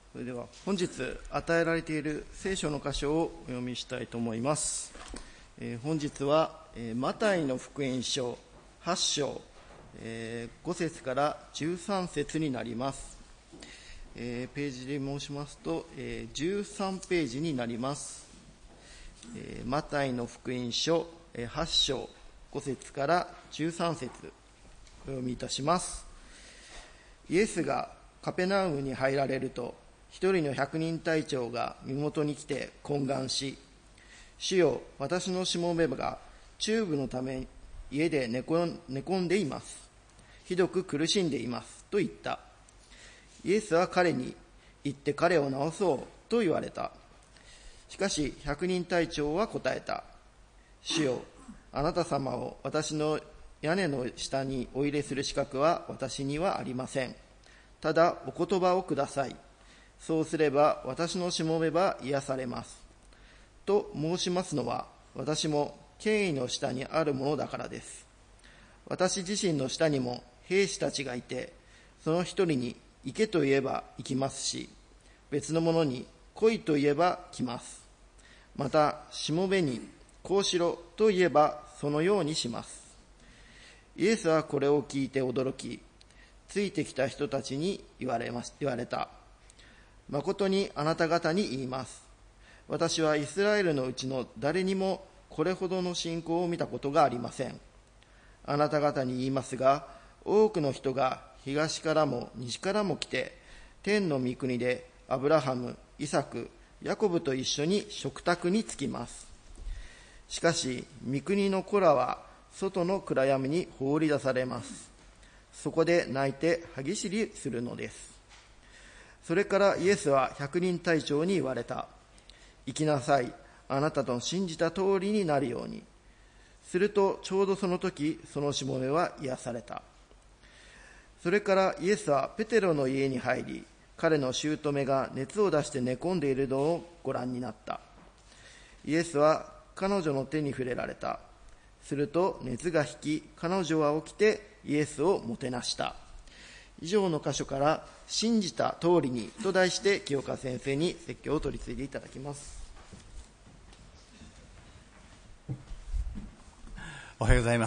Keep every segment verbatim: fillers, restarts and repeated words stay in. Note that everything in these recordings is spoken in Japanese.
それでは本日与えられている聖書の箇所をお読みしたいと思います。えー、本日は、えー、マタイの福音書はち章、えー、ご節からじゅうさん節になります。えー、ページで申しますと、えー、じゅうさんページになります。えー、マタイの福音書、えー、はち章ご節からじゅうさん節お読みいたします。イエスがカペナウムに入られると、一人の百人隊長が身元に来て懇願し、主よ、私のしもべが中部のため家で寝込んでいます。ひどく苦しんでいますと言った。イエスは彼に、行って彼を治そうと言われた。しかし百人隊長は答えた。主よ、あなた様を私の屋根の下にお入れする資格は私にはありません。ただお言葉をください。そうすれば私のしもべは癒されます。と申しますのは、私も権威の下にあるものだからです。私自身の下にも兵士たちがいて、その一人に行けと言えば行きますし、別の者に来いと言えば来ます。またしもべにこうしろと言えばそのようにします。イエスはこれを聞いて驚き、ついてきた人たちに言われます、言われた。誠にあなた方に言います。私はイスラエルのうちの誰にもこれほどの信仰を見たことがありません。あなた方に言いますが、多くの人が東からも西からも来て、天の御国でアブラハム、イサク、ヤコブと一緒に食卓につきます。しかし、御国の子らは外の暗闇に放り出されます。そこで泣いて歯ぎしりするのです。それからイエスは百人隊長に言われた。行きなさい。あなたの信じた通りになるように。するとちょうどその時、そのしもべは癒された。それからイエスはペテロの家に入り、彼の姑が熱を出して寝込んでいるのをご覧になった。イエスは彼女の手に触れられた。すると熱が引き、彼女は起きてイエスをもてなした。以上の箇所から信じた通りにと題して清川先生に説教を取り次いでいただきます。 おはようございます。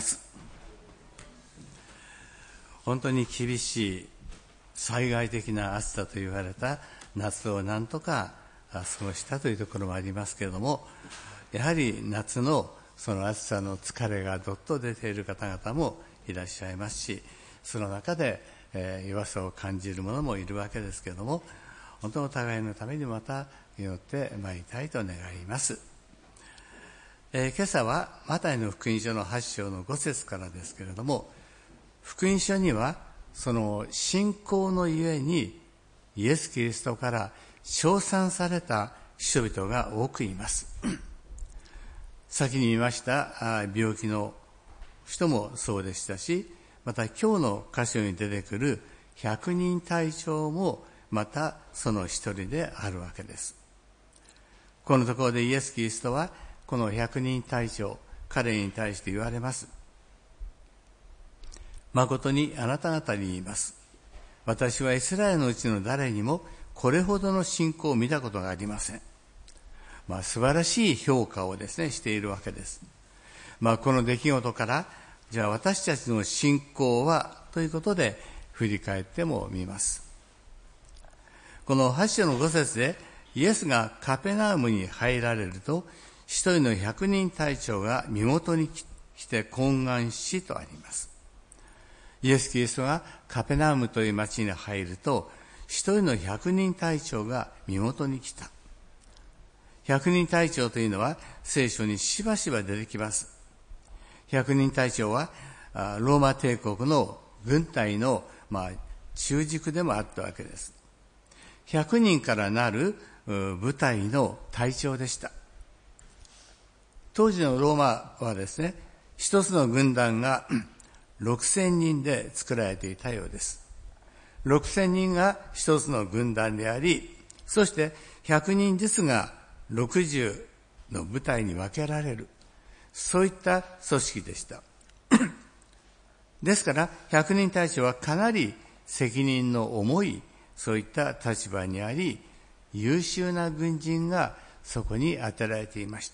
本当に厳しい災害的な暑さと言われた夏をなんとか過ごしたというところもありますけれども、やはり夏のその暑さの疲れがどっと出ている方々もいらっしゃいますし、その中で、えー、弱さを感じる者もいるわけですけれども、本当の互いのためにまた祈ってまいりたいと願います。えー、今朝はマタイの福音書のはち章のご節からですけれども、福音書にはその信仰のゆえにイエス・キリストから称賛された人々が多くいます。先に見ました病気の人もそうでしたし、また今日の箇所に出てくる百人隊長もまたその一人であるわけです。このところでイエス・キリストはこの百人隊長、彼に対して言われます。誠にあなた方に言います。私はイスラエルのうちの誰にもこれほどの信仰を見たことがありません。まあ素晴らしい評価をですね、しているわけです。まあこの出来事から、じゃあ私たちの信仰はということで振り返ってもみます。このはち章のご節でイエスがカペナウムに入られると、一人の百人隊長が身元に来て懇願しとあります。イエス・キリストがカペナウムという町に入ると、一人の百人隊長が身元に来た。百人隊長というのは聖書にしばしば出てきます。百人隊長はローマ帝国の軍隊のまあ中軸でもあったわけです。百人からなる部隊の隊長でした。当時のローマはですね、一つの軍団がろくせんにんで作られていたようです。ろくせんにんが一つの軍団であり、そしてひゃくにんずつがろくじゅうの部隊に分けられる。そういった組織でした。ですから、百人隊長はかなり責任の重い、そういった立場にあり、 優秀な軍人がそこに当てられていました。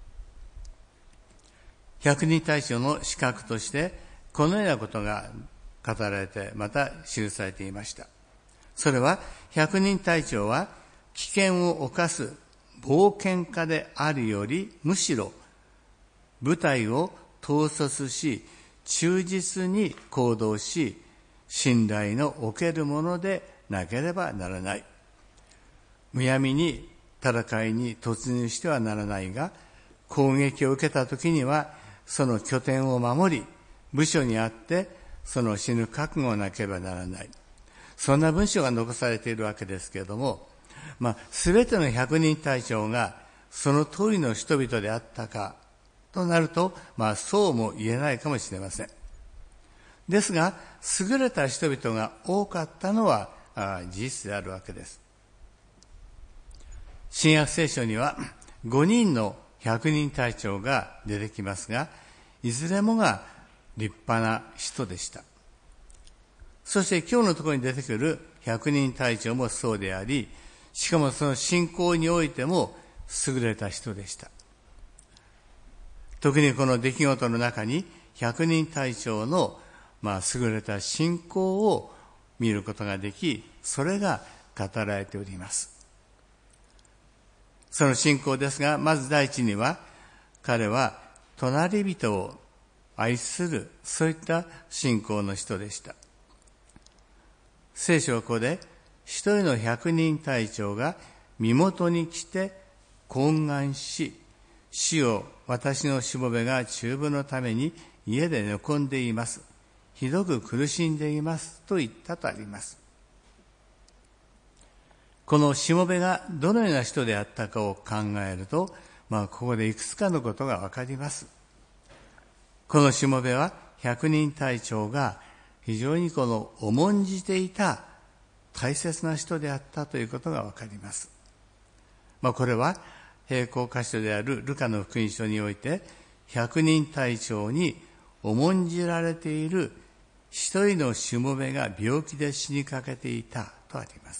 百人隊長の資格としてこのようなことが語られて、また記されていました。それは、百人隊長は危険を冒す冒険家であるより、むしろ部隊を統率し、忠実に行動し、信頼のおけるものでなければならない。むやみに戦いに突入してはならないが、攻撃を受けたときには、その拠点を守り、部署にあってその死ぬ覚悟をなければならない。そんな文章が残されているわけですけれども、まあ、すべての百人隊長がその通りの人々であったかとなると、まあ、そうも言えないかもしれません。ですが、優れた人々が多かったのは事実であるわけです。新約聖書にはごにんの百人隊長が出てきますが、いずれもが立派な人でした。そして今日のところに出てくる百人隊長もそうであり、しかもその信仰においても優れた人でした。特にこの出来事の中に百人隊長のまあ優れた信仰を見ることができ、それが語られております。その信仰ですが、まず第一には、彼は隣人を愛する、そういった信仰の人でした。聖書はここで、一人の百人隊長が身元に来て懇願し、主よ、私のしもべが中部のために家で寝込んでいます。ひどく苦しんでいますと言ったとあります。このしもべがどのような人であったかを考えると、まあ、ここでいくつかのことがわかります。このしもべは百人隊長が非常にこの重んじていた大切な人であったということがわかります。まあ、これは並行箇所であるルカの福音書において、百人隊長に重んじられている一人のしもべが病気で死にかけていたとあります。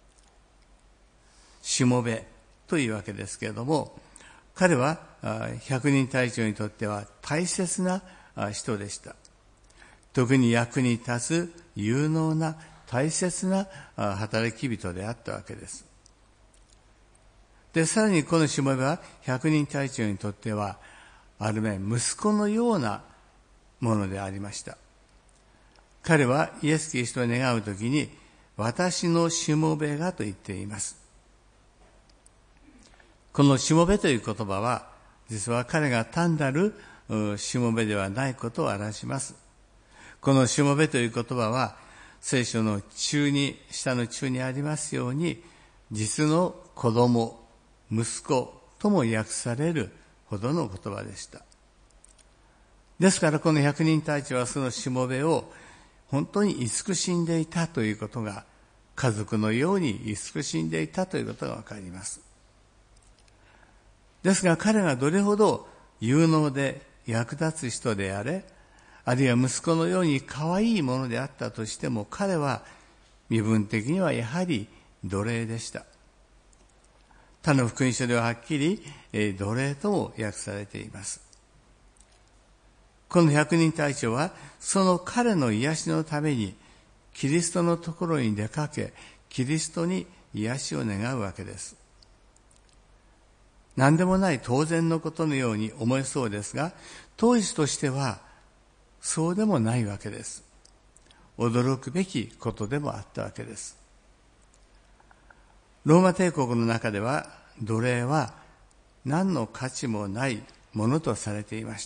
しもべというわけですけれども、彼は百人隊長にとっては大切な人でした。特に役に立つ有能な大切な働き人であったわけです。で、さらにこのしもべは百人隊長にとってはある面息子のようなものでありました。彼はイエス・キリストを願うときに、私のしもべがと言っています。このしもべという言葉は、実は彼が単なるしもべではないことを表します。このしもべという言葉は、聖書の中に、下の中にありますように、実の子供、息子とも訳されるほどの言葉でした。ですからこの百人隊長はそのしもべを本当に慈しんでいたということが、家族のように慈しんでいたということがわかります。ですが彼がどれほど有能で役立つ人であれ、あるいは息子のように可愛いものであったとしても、彼は身分的にはやはり奴隷でした。他の福音書でははっきり奴隷とも訳されています。この百人隊長はその彼の癒しのためにキリストのところに出かけ、キリストに癒しを願うわけです。何でもない当然のことのように思えそうですが、当時としてはそうでもないわけです。驚くべきことでもあったわけです。ローマ帝国の中では奴隷は何の価値もないものとされていました。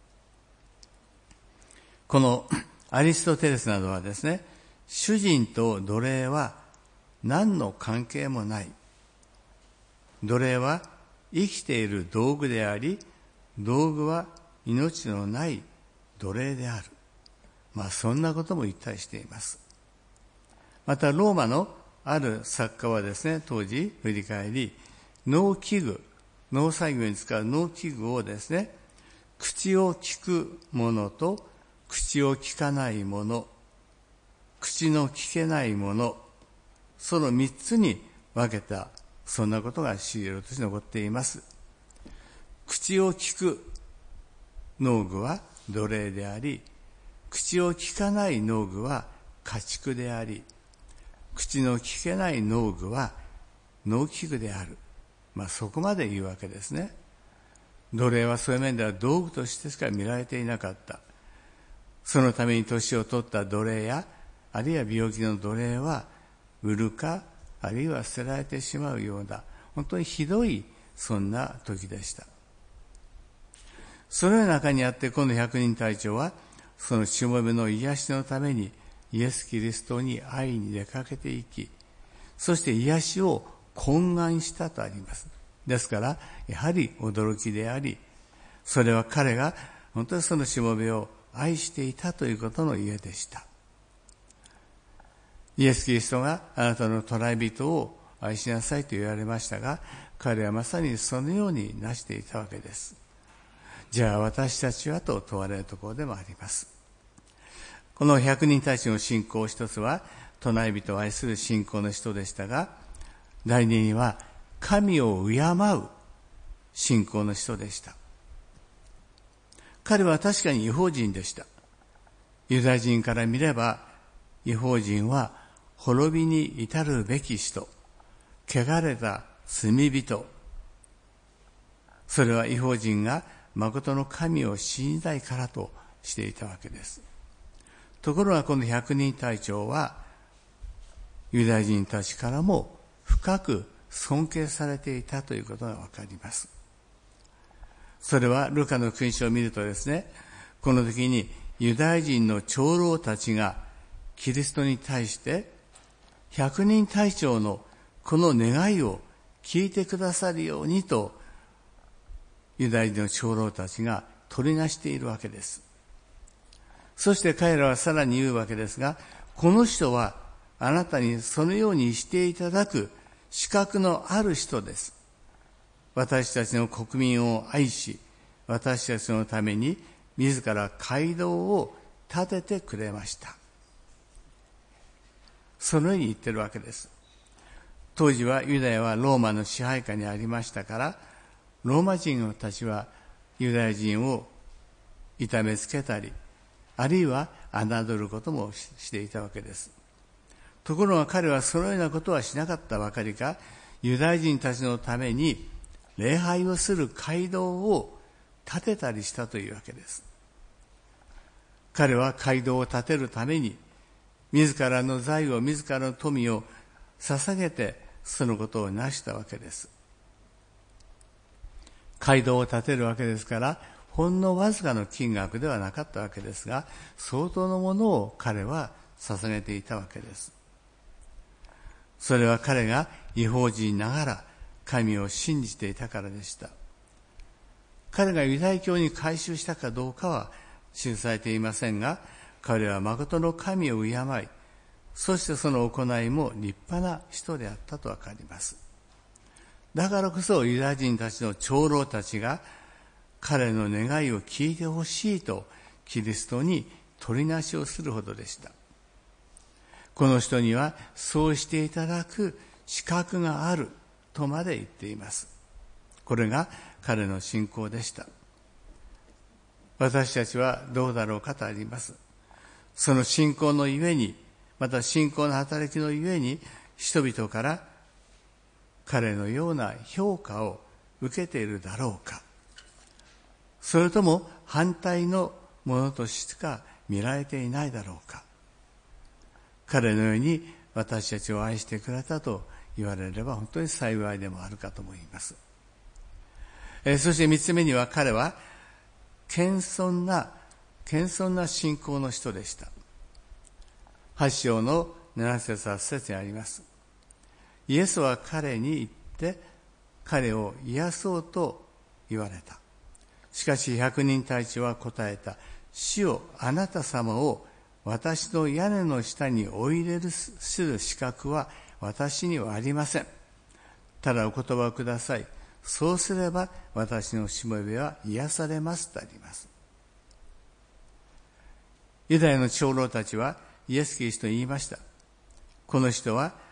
このアリストテレスなどはですね、主人と奴隷は何の関係もない。奴隷は生きている道具であり、道具は命のない奴隷である。まあそんなことも言ったりしています。またローマのある作家はですね、当時振り返り、農機具、農作業に使う農機具をですね、口を聞くものと口を聞かないもの、口の聞けないもの、その三つに分けた、そんなことが資料として残っています。口を聞く農具は奴隷であり、口を聞かない農具は家畜であり、口の聞けない農具は農機具である。まあそこまで言うわけですね。奴隷はそういう面では道具としてしか見られていなかった。そのために年を取った奴隷や、あるいは病気の奴隷は売るか、あるいは捨てられてしまうような、本当にひどいそんな時でした。その中にあって、この百人隊長はそのしもべの癒しのためにイエス・キリストに会いに出かけていき、そして癒しを懇願したとあります。ですからやはり驚きであり、それは彼が本当にそのしもべを愛していたということのゆえでした。イエス・キリストがあなたの捕らえ人を愛しなさいと言われましたが、彼はまさにそのようになしていたわけです。じゃあ私たちはと問われるところでもあります。この百人隊長の信仰一つは捕らえ人を愛する信仰の人でしたが、第二には神を敬う信仰の人でした。彼は確かに異邦人でした。ユダヤ人から見れば異邦人は滅びに至るべき人、汚れた罪人。それは異邦人が誠の神を信じないからとしていたわけです。ところがこの百人隊長はユダヤ人たちからも深く尊敬されていたということがわかります。それはルカの福音書を見るとですね、この時にユダヤ人の長老たちがキリストに対して百人隊長のこの願いを聞いてくださるようにとユダヤ人の長老たちが取りなしているわけです。そして彼らはさらに言うわけですが、この人はあなたにそのようにしていただく資格のある人です。私たちの国民を愛し、私たちのために自ら街道を建ててくれました。そのように言ってるわけです。当時はユダヤはローマの支配下にありましたから、ローマ人たちはユダヤ人を痛めつけたり、あるいは侮ることもしていたわけです。ところが彼はそのようなことはしなかったばかりか、ユダヤ人たちのために礼拝をする街道を建てたりしたというわけです。彼は街道を建てるために自らの財を自らの富を捧げてそのことを成したわけです。街道を建てるわけですから、ほんのわずかの金額ではなかったわけですが、相当のものを彼は捧げていたわけです。それは彼が異邦人ながら神を信じていたからでした。彼がユダヤ教に改宗したかどうかは記されていませんが、彼は誠の神を敬い、そしてその行いも立派な人であったとわかります。だからこそユダヤ人たちの長老たちが彼の願いを聞いてほしいとキリストに取りなしをするほどでした。この人にはそうしていただく資格があるとまで言っています。これが彼の信仰でした。私たちはどうだろうかとあります。その信仰のゆえに、また信仰の働きのゆえに、人々から彼のような評価を受けているだろうか。それとも反対のものとしか見られていないだろうか。彼のように私たちを愛してくれたと言われれば本当に幸いでもあるかと思います。えー、そして三つ目には彼は謙遜な謙遜な信仰の人でした。八章の七節八節にあります。イエスは彼に言って彼を癒そうと言われた。しかし百人隊長は答えた。主よ、あなた様を私の屋根の下にお入れるする資格は私にはありません。ただお言葉をください。そうすれば私のしもべは癒されますとあります。ユダヤの長老たちはイエス・キリストに言いました。この人は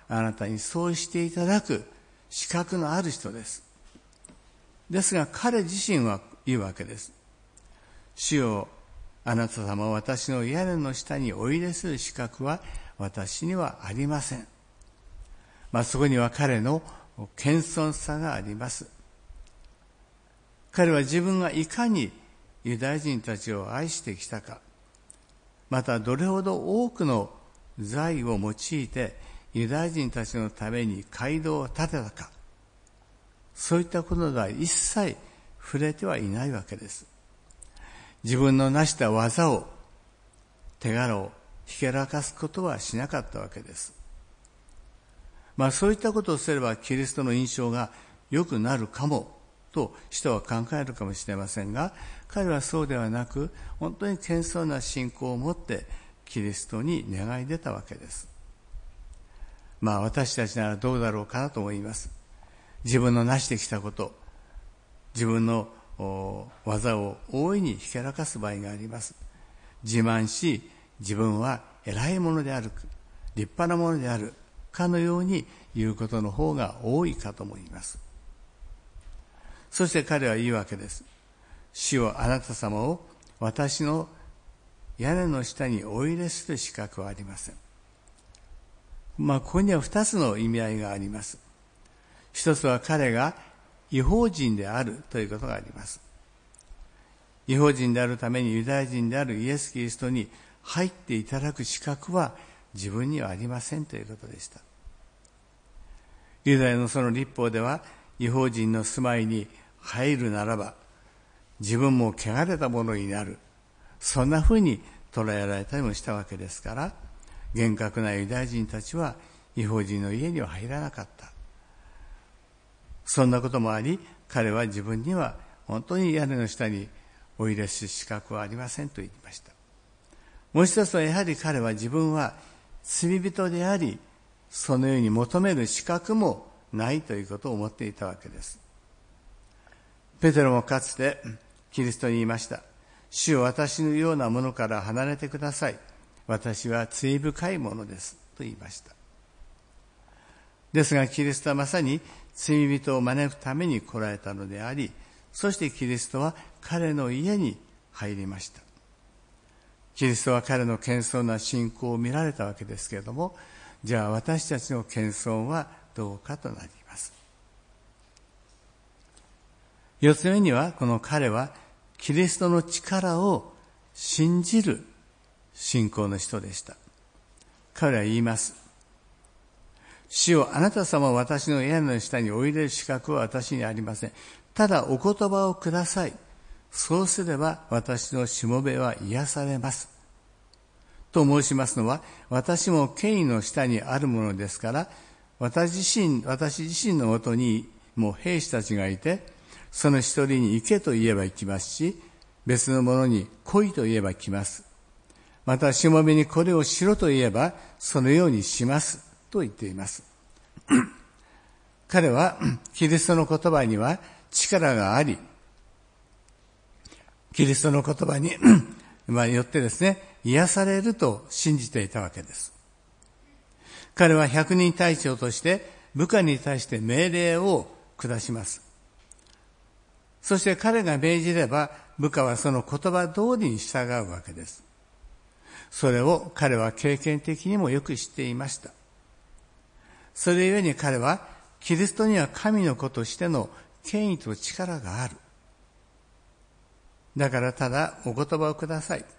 あなたにそうしていただく資格のある人です。ですが彼自身は言うわけです。主よ、あなた様は私の屋根の下にお入れする資格は私にはありません。まあ、そこには彼の謙遜さがあります。彼は自分がいかにユダヤ人たちを愛してきたか、またどれほど多くの財を用いてユダヤ人たちのために街道を建てたか、そういったことでは一切触れてはいないわけです。自分の成した技を、手柄をひけらかすことはしなかったわけです。まあそういったことをすればキリストの印象が良くなるかもと人は考えるかもしれませんが、彼はそうではなく、本当に謙遜な信仰を持ってキリストに願い出たわけです。まあ私たちならどうだろうかなと思います。自分の成してきたこと、自分の技を大いにひけらかす場合があります。自慢し、自分は偉いものである、立派なものであるかのように言うことの方が多いかと思います。そして彼は言うわけです。主よ、あなた様を私の屋根の下にお入れする資格はありません。まあここには二つの意味合いがあります。一つは彼が異邦人であるということがあります。異邦人であるためにユダヤ人であるイエス・キリストに入っていただく資格は自分にはありませんということでした。ユダヤのその律法では、異邦人の住まいに入るならば自分も汚れたものになる、そんなふうに捉えられたりもしたわけですから、厳格なユダヤ人たちは異邦人の家には入らなかった。そんなこともあり、彼は自分には本当に屋根の下にお入れする資格はありませんと言いました。もう一つはやはり彼は自分は罪人であり、そのように求める資格もないということを思っていたわけです。ペテロもかつてキリストに言いました。主よ、私のようなものから離れてください。私は罪深いものですと言いました。ですがキリストはまさに罪人を招くために来られたのであり、そしてキリストは彼の家に入りました。キリストは彼の謙遜な信仰を見られたわけですけれども、じゃあ私たちの謙遜はどうかとなります。四つ目には、この彼はキリストの力を信じる信仰の人でした。彼は言います。主よ、あなた様は私の屋根の下にお入れる資格は私にありません。ただお言葉をください。そうすれば私のしもべは癒されます。と申しますのは、私も権威の下にあるものですから、私自身、私自身のもとにも兵士たちがいて、その一人に行けと言えば行きますし、別の者に来いと言えば来ます。またしもべにこれをしろと言えば、そのようにしますと言っています。彼はキリストの言葉には力があり、キリストの言葉によってですね、癒されると信じていたわけです。彼は百人隊長として部下に対して命令を下します。そして彼が命じれば部下はその言葉通りに従うわけです。それを彼は経験的にもよく知っていました。それゆえに彼はキリストには神の子としての権威と力がある。だからただお言葉をください。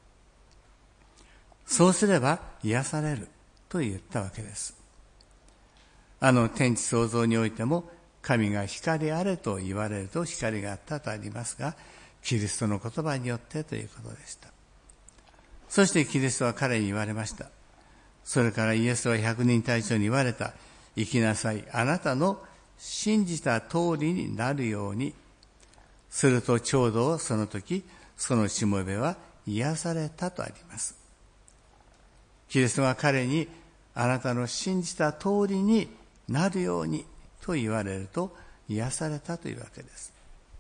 そうすれば癒されると言ったわけです。あの天地創造においても神が光あれと言われると光があったとありますが、キリストの言葉によってということでした。そしてキリストは彼に言われました。それからイエスは百人隊長に言われた。行きなさい。あなたの信じた通りになるように。するとちょうどその時、そのしもべは癒されたとあります。キリストが彼にあなたの信じた通りになるようにと言われると癒されたというわけです。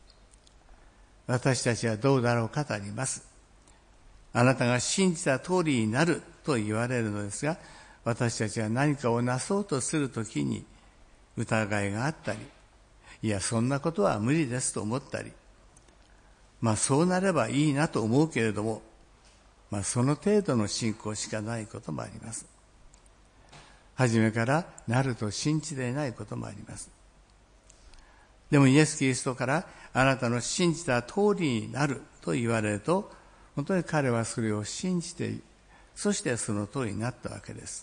私たちはどうだろうかとあります。あなたが信じた通りになると言われるのですが、 私たちは何かをなそうとするときに疑いがあったり、いやそんなことは無理ですと思ったり、まあそうなればいいなと思うけれども、まあその程度の信仰しかないこともあります。初めからなると信じていないこともあります。でもイエス・キリストからあなたの信じた通りになると言われると、本当に彼はそれを信じて、そしてその通りになったわけです。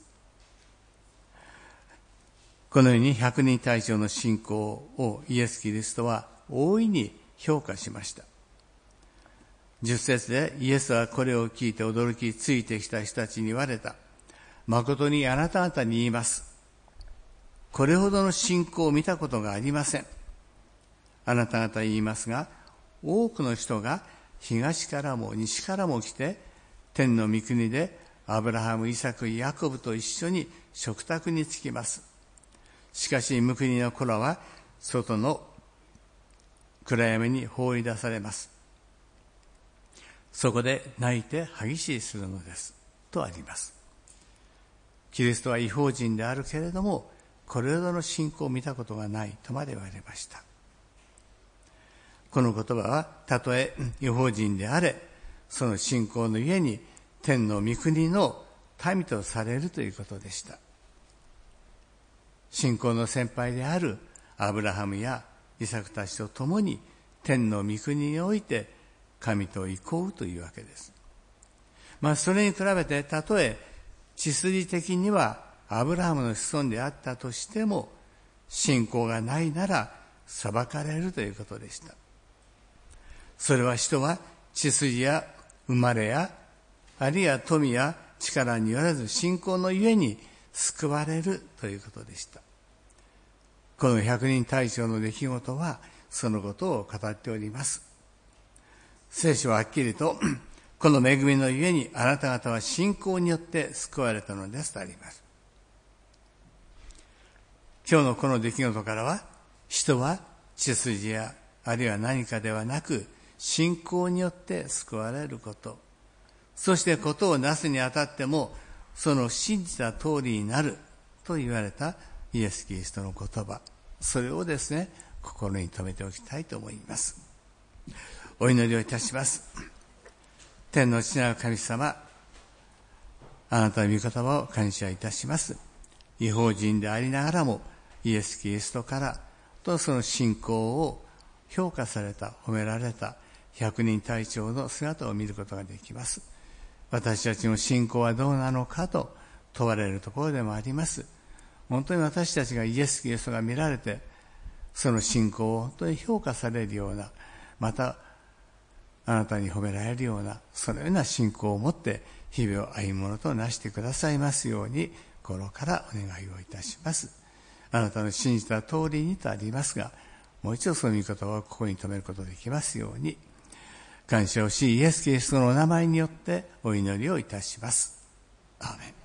このように百人隊長の信仰をイエス・キリストは大いに評価しました。十節でイエスはこれを聞いて驚き、ついてきた人たちに言われた。誠にあなた方に言います。これほどの信仰を見たことがありません。あなた方言いますが、多くの人が東からも西からも来て、天の御国でアブラハム、イサク、ヤコブと一緒に食卓につきます。しかし無国の子らは外の暗闇に放り出されます。そこで泣いて歯ぎしりするのです。とあります。キリストは異邦人であるけれども、これほどの信仰を見たことがないとまで言われました。この言葉は、たとえ異邦人であれ、その信仰のゆえに天の御国の民とされるということでした。信仰の先輩であるアブラハムやイサクたちと共に天の御国において神と憩うというわけです。まあそれに比べて、たとえ血筋的にはアブラハムの子孫であったとしても、信仰がないなら裁かれるということでした。それは人は血筋や生まれや、あるいは富や力によらず信仰のゆえに救われるということでした。この百人隊長の出来事はそのことを語っております。聖書ははっきりとこの恵みのゆえにあなた方は信仰によって救われたのですとあります。今日のこの出来事からは、人は血筋やあるいは何かではなく信仰によって救われること、そしてことをなすにあたってもその信じた通りになると言われたイエス・キリストの言葉、それをですね、心に留めておきたいと思います。お祈りをいたします。天の父なる神様、あなたの御言葉を感謝いたします。異邦人でありながらもイエス・キリストからとその信仰を評価された、褒められた百人隊長の姿を見ることができます。私たちの信仰はどうなのかと問われるところでもあります。本当に私たちがイエス・キリストが見られて、その信仰を本当に評価されるような、またあなたに褒められるような、そのような信仰を持って日々を歩むものとなしてくださいますように心からお願いをいたします。あなたの信じた通りにとありますが、もう一度その御言葉をここに留めることができますように、感謝をしイエス・キリストのお名前によってお祈りをいたします。アーメン。